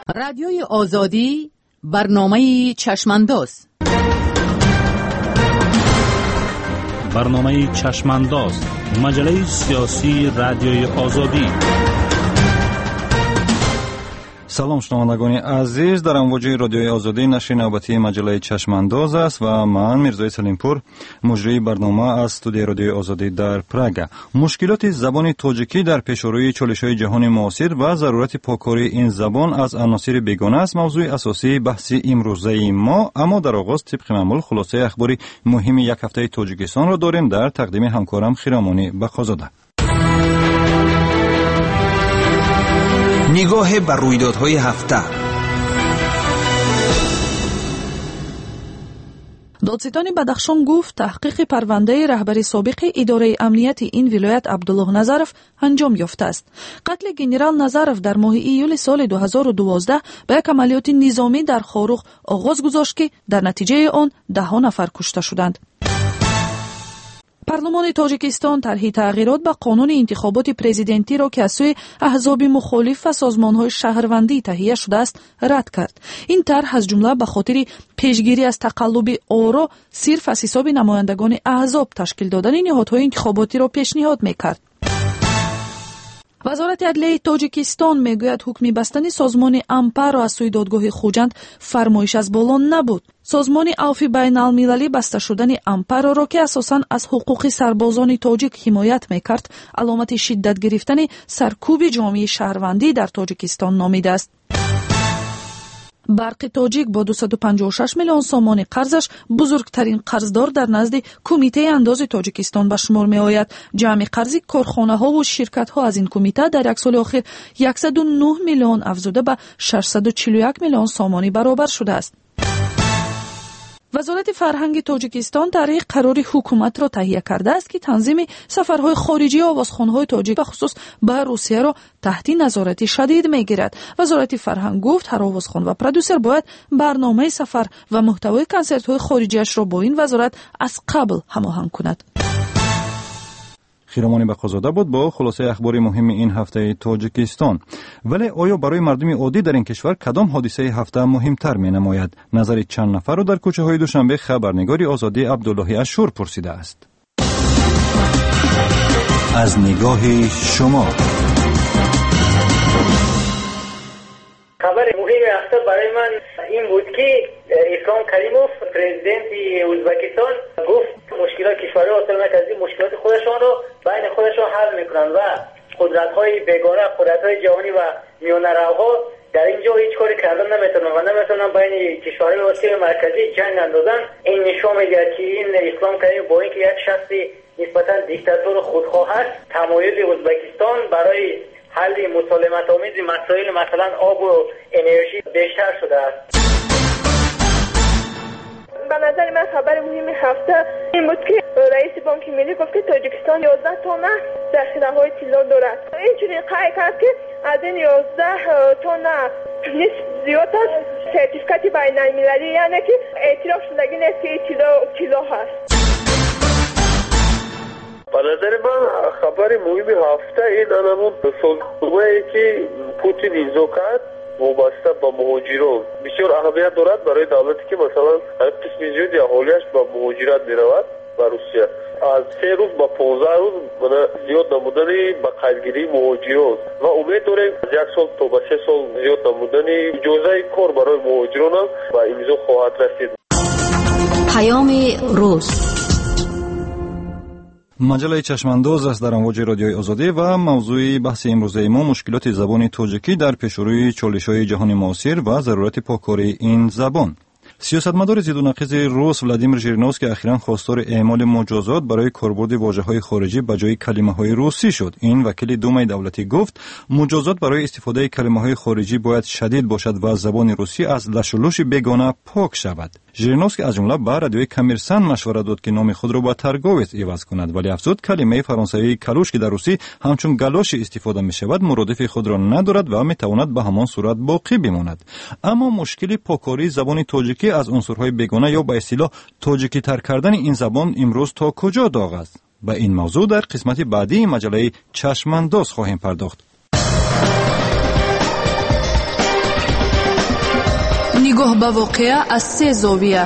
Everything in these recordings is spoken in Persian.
رادیوی آزادی برنامه چشمانداز. برنامه چشمانداز، مجله سیاسی رادیوی آزادی. سلام شنوندگان عزیز، در امواج رادیوی آزادی نشر نوبتی مجله چشمانداز است و من میرزای سلیمپور مجری برنامه از استودیوی رادیوی آزادی در پراگ. مشکلات زبان تاجیکی در پیشروی چالش‌های جهان معاصر و ضرورت پاکاری این زبان از عناصر بیگانه است موضوع اساسی بحث امروزه ما. اما در آغاز طبق معمول خلاصه اخباری مهم یک هفته تاجیکستان را داریم در تقدیم همکارم خیرامانی بخازاده. نگاه بر رویدادهای هفته. دادستان بدخشان گفت تحقیق پرونده رهبر سابق اداره امنیت این ولایت عبدالله نظرов انجام یافته است. قتل گنرال نظرов در ماه ایول سال 2012 به یک عملیات نظامی در خاروخ آغاز گذاشت که در نتیجه آن 10 نفر کشته شدند. پارلمان تاجیکستان طرح تغییرات به قانون انتخابات پرزیدنتی را که از سوی احزاب مخالف و سازمان‌های شهروندی تهیه شده است رد کرد. این طرح از جمله به خاطر پیشگیری از تقلب آرا صرف از حساب نمایندگان احزاب تشکیل دادن نهادهای انتخاباتی را پیشنهاد می‌کرد. وزارت عدلیه تاجیکستان میگوید حکم بستن سازمان امپر را از سوی دادگاه خوجند فرمایش از بالا نبود. سازمان عفو بین المللی بسته شدن امپر را که اساساً از حقوق سربازان تاجیک حمایت میکرد علامت شدت گرفتن سرکوب جامعه شهروندی در تاجیکستان نامیده است. برق تاجیک با 256 میلیون سومان قرضش بزرگترین قرضدار در نزد کمیته انداز تاجیکستان به شمار می آید. جمع قرض کارخانه ها و شرکت ها از این کمیته در یک سال اخیر 109 میلیون افزوده به 641 میلیون سومانی برابر شده است. وزارت فرهنگ تاجیکستان طرح قرار حکومت را تهیه کرده است که تنظیم سفرهای خارجی آوازخوان‌های تاجیک به خصوص به روسیه را تحت نظارت شدید می‌گیرد. وزارت فرهنگ گفت هر آوازخوان و پرودوسر باید برنامه سفر و محتوای کنسرت‌های خارجیش را با این وزارت از قبل هماهنگ کند. خیرامانی بخازاده بود با خلاصه اخبار مهم این هفته تاجیکستان. ولی آیا برای مردم عادی در این کشور کدام حادثه هفته مهمتر می نماید؟ نظر چند نفر را در کوچه های دوشنبه خبرنگار آزادی عبدالله اشور پرسیده است. از نگاه شما. خبر مهم هفته برای من این بود که اسلام کریموف پرزیدنت ازبکستان گفت مشکلات کشورهای آسیا مرکزی مشکلات خودشان را بین خودشان حل میکنند و قدرت‌های بیگانه قدرت‌های جهانی و میانه‌روها در اینجا هیچ کاری کردن نمیتونن و نمیتونن بین کشورهای آسیا مرکزی جنگ اندازن. این نشان میده که این اسلام کریم با اینکه یک شخص نسبتاً دیکتاتور خودخواه است تمایل ازبکستان برای حل مسالمت‌آمیز مسائل مثلا آب و انرژی بیشتر شده است. به نظر من خبر مهم هفته این بود که رئیس بانک ملی گفت که تاجیکستان 11 تن ذخیره‌های طلا دارد. اینجوری قطع کرد که از این 11 تن نصف زیاد است سرتیفیکات بین‌المللی، یعنی که اعتراف شدگی نیست که طلا هست. به نظر من خبر مهم هفته این همون سازمانی که پوتین امضا کرد وابسته به مهاجران بسیار اهمیت دارد برای دولتی که مثلا قسم زیادی اهالیش به مهاجرت میرود به روسیه. از 3 روز به 15 روز زیاد نمودن به قیدگیری مهاجران و امید داریم از 1 سال تا به 3 سال زیاد نمودن اجازه کار برای مهاجران هم به امضا خواهد رسید. پیام روز مجله چشمانداز است در امواج رادیوی آزادی و موضوع بحث امروزه ما مشکلات زبان تاجیکی در پیشروی چالش‌های جهان معاصر و ضرورت پاکاری این زبان. سیاستمدار ضد و نقیض روس ولادیمیر ژیرینوفسکی اخیراً خواستار اعمال مجازات برای کاربرد واژه‌های خارجی به جای کلمه‌های روسی شد. این وکیل دومای دولتی گفت مجازات برای استفاده کلمه‌های خارجی باید شدید باشد و زبان روسی از لشولوش بیگانه پاک شود. ژیرینوفسکی از جمله به رادیوی کمیرسن مشورت داد که نام خود را با ترگویت عوض کند، ولی افزود کلمه فرانسوی کلوش که در روسی همچون گلاش استفاده می شود مرادف خود را ندارد و می تواند به همان صورت باقی بماند. اما مشکل پاکاری زبان تاجیکی از عنصرهای بیگانه یا به اصطلاح تاجیکی تر کردن این زبان امروز تا کجا داغ است؟ به این موضوع در قسمت بعدی مجله چشمانداز خواهیم پرداخت. نگاه به واقعه از 3 زاویه.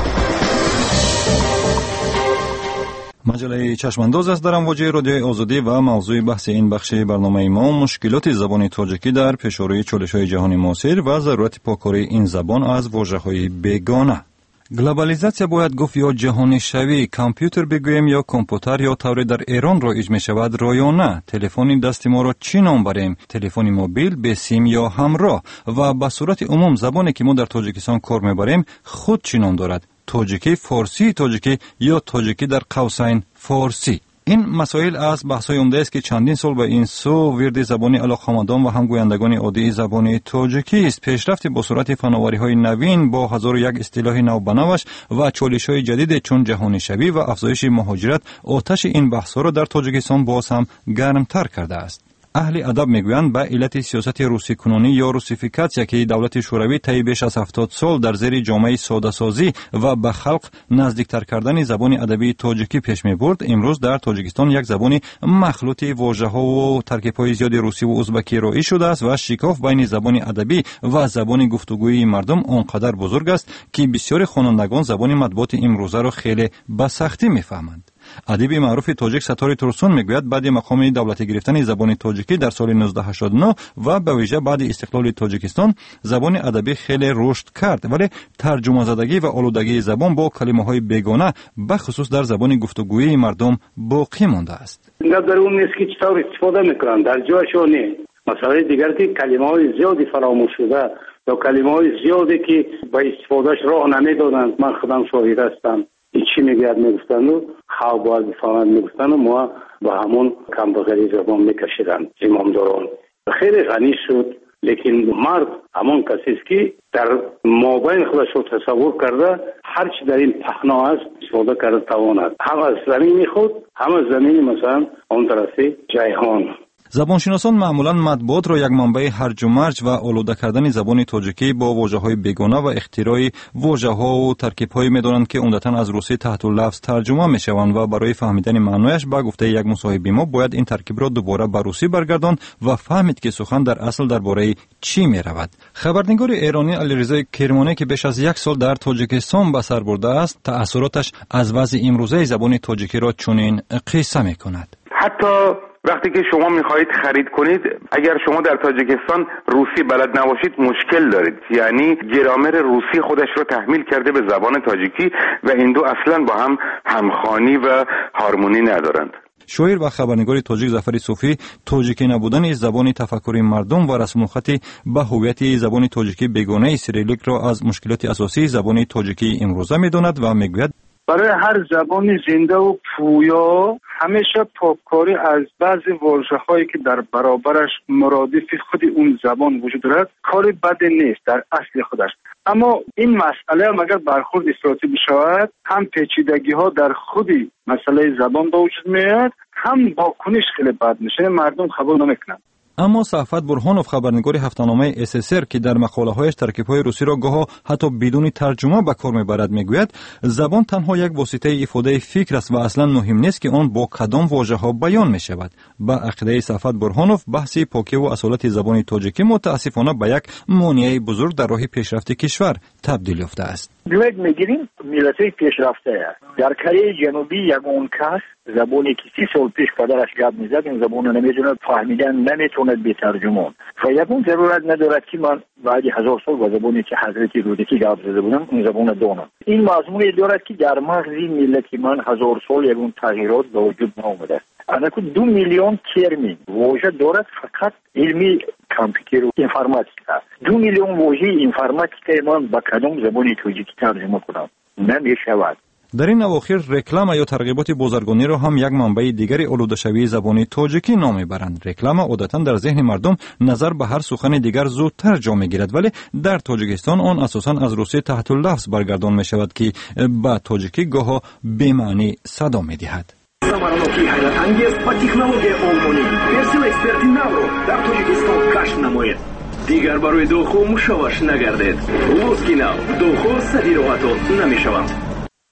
مجله چشمانداز است در امواج رادیوی آزادی و موضوع بحث این بخش برنامه ما مشکلات زبان تاجیکی در پیشروی چالش‌های جهانی معاصر و ضرورت پاکاری این زبان از واژه‌های بیگانه. گلوبالیزاسیا باید گفت یا جهانی شوی، کامپیوتر بگویم یا کامپیوتر یا طوری در ایران رایج می شود یا نه. تلفن دستی ما را چی نام بریم؟ تلفن موبیل، به سیم یا همراه؟ و به صورت عموم زبانی که ما در تاجیکستان کار میبریم خود چی نام دارد؟ تاجیکی، فارسی تاجیکی یا تاجیکی در قوسین فارسی؟ این مسائل از بحث‌های عمده است که چندین سال به این سو ورد زبانی علاقه‌مندان و هم گویندگان عادی زبان تاجیکی است. پیشرفت با سرعت فناوری‌های نوین با 1001 اصطلاح نو بنوش و چالش‌های جدید چون جهانی شوی و افزایش مهاجرت آتش این بحث‌ها را در تاجیکستان باز هم گرمتر کرده است. اهل ادب میگویند به علت سیاست روسی کنونی یا روسیفیکاسیا که دولت شوروی طی بیش از 70 سال در زیر جامعه ساده سازی و به خلق نزدیکتر کردن زبان ادبی تاجیکی پیش می برد، امروز در تاجیکستان یک زبان مخلوط واژه‌ها و ترکیب‌های زیادی روسی و ازبکی رایج شده است و شکاف بین زبان ادبی و زبان گفتگویی مردم آنقدر بزرگ است که بسیار خوانندگان زبان مطبوعات امروزه را خیلی به سختی می‌فهمند. ادیب معروف تاجیک ستار ترسون میگوید بعد مقام دولتی گرفتن زبان تاجیکی در سال 1989 و به ویژه بعد استقلال تاجیکستان زبان ادبی خیلی رشد کرد، ولی ترجمه زدگی و آلودگی زبان با کلمه‌های بیگانه به خصوص در زبان گفتگویی مردم باقی مانده است. نه در اون نیست که چطور استفاده میکنن، در جایشون نیست. مسئله دیگر که کلمه‌های زیادی فراموش شده یا کلمه‌های زیادی که به استفادهش راه نمیدادند. من خودم شاهد هستم. چی میگوید میگفتن و خواهر باید بفهمند میگفتن و ما با همون کمبغلی زبان میکشیدن. امامداران خیلی غنی شد، لیکن مرد همون کسی است که در مابین خودش رو تصور کرده هرچی در این پهنا است استفاده کرده تواند. هم از زمین خود هم از زمین مثلا اون طرفی جیهان. زبانشناسان معمولاً مطبوعات را یک منبع هرج و مرج و آلوده کردن زبان تاجیکی با واژه‌های بیگانه و اختراع واژه‌ها و ترکیب‌هایی می‌دانند که عمدتاً از روسی تحت اللفظ ترجمه می‌شوند و برای فهمیدن معنایش به گفته یک مصاحب ما باید این ترکیب را دوباره به روسی برگرداند و فهمید که سخن در اصل درباره چی می‌رود. خبرنگار ایرانی علیرضا کرمانی که بیش از 1 سال در تاجیکستان به سر برده است، تأثیراتش از وضع امروزه زبان تاجیکی را چنین قصه می‌کند. حتی وقتی که شما میخواهید خرید کنید، اگر شما در تاجیکستان روسی بلد نباشید مشکل دارید. یعنی گرامر روسی خودش رو تحمیل کرده به زبان تاجیکی و این دو اصلا با هم همخوانی و هارمونی ندارند. شاعر و خبرنگار تاجیک ظفر صوفی تاجیکی نبودن زبان تفکری مردم و رسم الخط به هویت زبان تاجیکی بیگانه سیریلیک را از مشکلات اساسی زبان تاجیکی امروزه می‌داند و میگوید برای هر زبانی زنده و پویا همیشه پاککاری از بعضی واژه‌هایی که در برابرش مرادف خود اون زبان وجود دارد کاری بد نیست در اصل خودش. اما این مسئله هم اگر برخورد افراطی بشود هم پیچیدگی‌ها در خود مسئله زبان به وجود میاد، هم واکنش خیلی بد میشه، مردم قبول نمیکنند. اما صفوت برهانوف خبرنگار هفته‌نامه SSR که در مقاله‌هایش ترکیب‌های روسی را گاه حتی بدون ترجمه به کار می‌برد میگوید زبان تنها یک واسطه ifade فکر است و اصلا مهم نیست که آن با کدام واژه‌ها بیان می‌شود. با عقیده صفوت برهانوف بحث پاکی و اصالت زبان تاجیکی متأسفانه به یک مانع بزرگ در راه پیشرفت کشور تبدیل یافته است. بیاید می‌گیریم ملت‌های پیشرفته در کره جنوبی یگان کس زبانی که 30 سال پیش پدرش گپ می‌زد این زبان رو نمی‌دونه، فهمیدن نمی‌توند به ترجمان و یگان ضرورت ندارد که من بعد 1000 سال با زبانی که حضرت رودکی گپ زده بودم اون زبان دانم. این مضمون دارد که در مغز ملت من 1000 سال یگان تغییرات به وجود آمده. انا 2 میلیون ترمین واژه دارد فقط علمی کامپیوتر و اینفرماتیکا. 2 میلیون واژه اینفرماتیکا من با کدام زبانی تاجیکی ترجمه کنم نمی‌شود. در این اواخر رکلام یا ترغیبات بازرگانی را هم یک منبع دیگری آلوده شوی زبان تاجیکی نام میبرند. رکلام عادتاً در ذهن مردم نظر به هر سخن دیگر زودتر جا میگیرد، ولی در تاجیکستان آن اساساً از روسی تحت اللفظ برگردان می شود که با تاجیکی گاه به معنی صدا میدهد. Самаранокии ҳайратангез ва технологияи олмонӣ персил эксперти навро дар Тоҷикистон кашф намоед. Дигар барои доху мушоваш нагардед. Лоски нав доху садироғато намешаванд.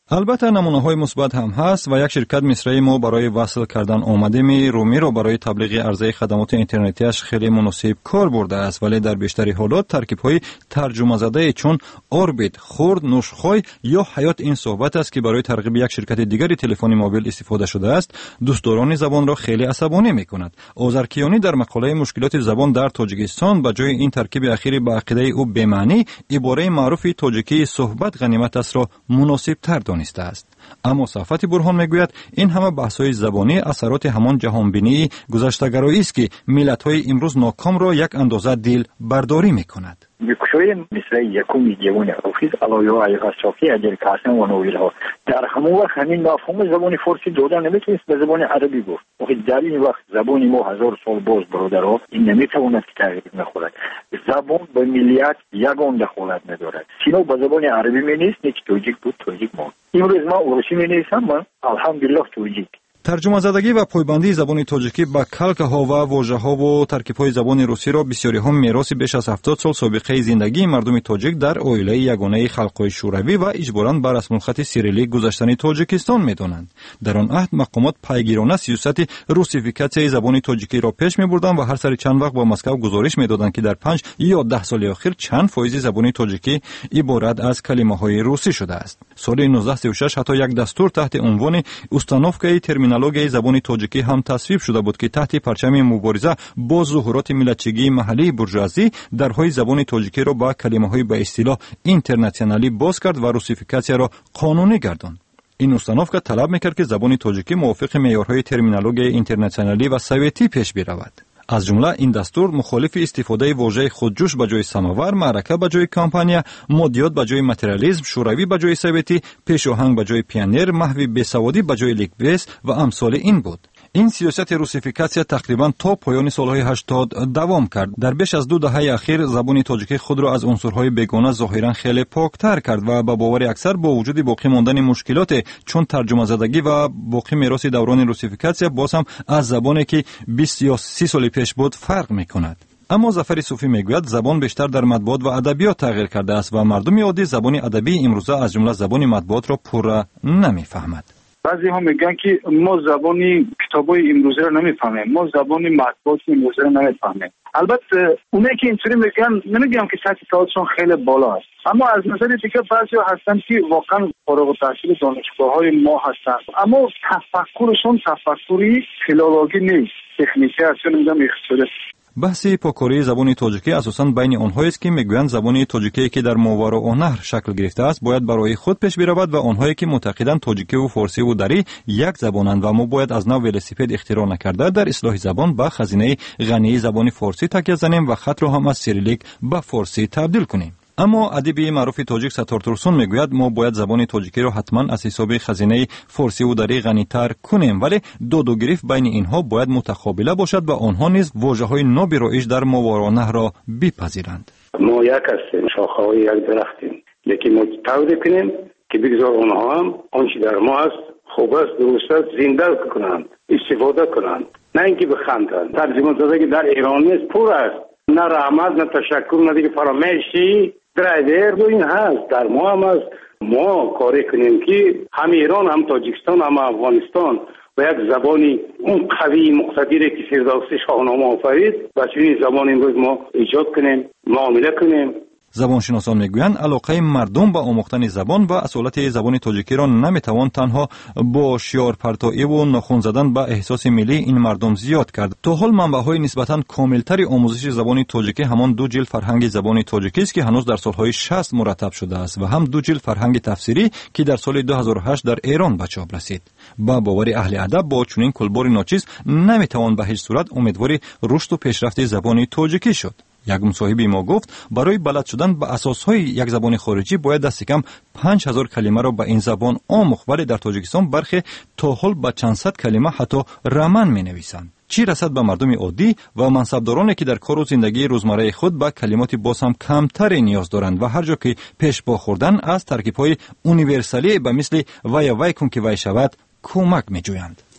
البته نمونه‌های مثبت هم هست و یک شرکت مصری ما برای وصل کردن آمده رومی را برای تبلیغ عرضه خدمات اینترنتیش خیلی مناسب کار برده است، ولی در بیشتر حالات ترکیب‌های ترجمه زده چون اوربیت، خورد، نوشخوای یا حیات این صحبت است که برای ترغیب یک شرکت دیگری تلفنی موبایل استفاده شده است، دوستداران زبان را خیلی عصبانی می‌کند. آذرکیانی در مقاله مشکلات زبان در تاجیکستان به جای این ترکیب اخیری به عقیده او بمعنی عباره معروف تاجیکی صحبت غنیمت است را مناسب‌تر دانسته است. اما صفت برهان میگوید این همه بحث‌های زبانی اثرات همان جهانبینی گذشته‌گرایی است که ملت‌های امروز ناکام را یک اندازه دل برداری می‌کند. میکشوی مثل یکمی دیوان اوفیز علایه های غصافی اجل کاسن و نویل ها در همون وقت همین مفهوم زبان فارسی دادن نمیتونست به زبان عربی گفت. وقتی در این وقت زبانی ما 1000 سال باز برادر ها این نمیتواند که تغییر نخورد. زبان به ملیت یگان دخالت ندارد. سینا به زبان عربی می نیست نیک توجیک بود توجیک ما. امروز ما اورشی می نیستم من الحمدلله توجیک. ترجمه زدگی و پایبندی زبان تاجیکی به کلکه ها و واژه ها و ترکیب های زبان روسی را بسیاری ها میراث بیش از 70 سال سابقه زندگی مردم تاجیک در عائله یگانه خلق‌های شوروی و اجباراً بر رسم الخط سیریلیک گذاشتن تاجیکستان می‌دانند. در آن عهد مقامات پیگیرانه سیاست روسیفیکاسیای زبان تاجیکی را پیش می‌بردند و هر سر چند وقت با مسکو گزارش می‌دادند که در 5 یا 10 سال اخیر چند فایز زبان تاجیکی عبارت از کلمه‌های روسی شده است. سال 1936 حتی یک دستور تحت عنوان استانوفکای ترمینولوژی زبان تاجیکی هم تصویب شده بود که تحت پرچم مبارزه با ظهورات ملتچگی محلی بورژوازی درهای زبان تاجیکی را با کلمه‌های به اصطلاح اینترنشنالی باز کرد و روسیفیکاسیا را قانونی گرداند. این استانوفکا طلب می‌کرد که زبان تاجیکی موافق معیارهای ترمینولوژی اینترنشنالی و سوویتی پیش برود. از جمله این دستور مخالف استفاده واژه خودجوش به جای سماور، معرکه به جای کامپانیا، مادیات به جای ماتریالیسم، شوروی به جای سوویتی، پیشاهنگ به جای پیانیر، محو بیسوادی به جای لیکبیس و امثال این بود. این سیاست روسیفیکاسیا تقریبا تا پایان سالهای 80 دوام کرد. در بیش از 2 دهه اخیر زبان تاجیکی خود را از عنصرهای بیگانه ظاهرا خیلی پاکتر کرد و به باور اکثر با وجود باقی ماندن مشکلات چون ترجمه زدگی و باقی میراث دوران روسیفیکاسیا باز هم از زبانی که 20 یا 30 سال پیش بود فرق می‌کند. اما ظفر صوفی میگوید زبان بیشتر در مطبوعات و ادبیات تغییر کرده است و مردم عادی زبان ادبی امروزه از جمله زبان مطبوعات را پورا نمی‌فهمد. بعضی ها میگن که ما زبانی کتابای امروزه رو نمیفهمیم، ما زبانی مطبوعات امروزه رو نمیفهمیم. البته اونایی که اینطوری میگن نمیگم که سطح سوادشون خیلی بالا است، اما از نظر دیگه بعضی ها هستن که واقعا فارغ التحصیل دانشگاه‌های ما هستن، اما تفکرشون تفکری فیلولوژی نیست، تکنیکی است یا نمیدونم اقتصادی. بحث پاکاری زبان تاجیکی اساساً بین آنهایی است که میگویند زبان تاجیکی که در ماورا النهر شکل گرفته است باید برای خود پیش برود و آنهایی که معتقدند تاجیکی و فارسی و دری یک زبانند و ما باید از نو ولسیپد اختراع نکرده در اصلاح زبان به خزینه غنی زبان فارسی تکیه زنیم و خط را هم از سیریلیک به فارسی تبدیل کنیم. اما ادیب معروف تاجیک ستار تورسون میگوید ما باید زبان تاجیکی را حتما از حساب خزینه فارسی و دری غنی‌تر کنیم، ولی داد و گریخت بین اینها باید متقابله باشد و آنها نیز واژه‌های نو به رایج در ماورانهر را بپذیرند. ما یک هستیم، شاخه‌های یک درختیم، لیکن ما تعهد کنیم که بگذار آنها هم آنچه در ما است خوب است، درست است، زنده کنند، استفاده کنند، نه اینکه بخندند. ترجمه زدگی در ایران نیست، پر است، نه رحمت نه تشکر نه دیگه فراموشی درایدر و این هست، در ما هم هست. ما کاری کنیم که هم ایران هم تاجیکستان هم افغانستان و یک زبانی اون قوی مقتدری که فردوسی شاهنامه آفرید و چنین زبان امروز ما ایجاد کنیم، معامله کنیم. زبانشناسان میگویند علاقه مردم به آموختن زبان و اصالت زبان تاجیکی را نمیتوان تنها با شعار پرتایی و ناخن زدن به احساس ملی این مردم زیاد کرد. تا حال منبع‌های نسبتاً کاملتر آموزش زبان تاجیکی همان 2 جلد فرهنگ زبان تاجیکی است که هنوز در سالهای 60 مرتب شده است و هم 2 جلد فرهنگ تفسیری که در سال 2008 در ایران به چاپ رسید. با باور اهل ادب با چنین کلبار ناچیز نمیتوان به هیچ صورت امیدوار رشد و پیشرفت زبان تاجیکی شد. یک مصاحبه ما گفت برای بلد شدن به اساسهای یک زبان خارجی باید دست کم 5000 کلمه را به این زبان آموخت، ولی در تاجیکستان برخی تا حال به چند صد کلمه حتی رمن می نویسند. چی رسد به مردم عادی و منصبدارانی که در کار و زندگی روزمره خود به کلمات باز هم کمتر نیاز دارند و هر جا که پیش پا خوردن از ترکیب‌های اونیورسالی به مثل وای کن که وای شود کمک می جویند.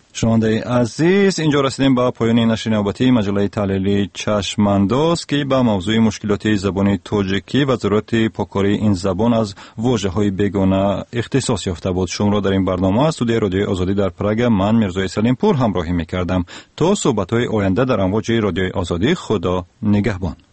شنونده عزیز، اینجا رسیدیم به پایان نشر نوبتی مجله تحلیلی چشمانداز که به موضوع مشکلات زبان تاجیکی و ضرورت پاکاری این زبان از واژه‌های بیگانه اختصاص یافته بود. شما را در این برنامه از استودیوی رادیوی آزادی در پراگ من میرزا سلیم پور همراهی می‌کردم. تا صحبت‌های آینده در امواج رادیوی آزادی، خدا نگهبان.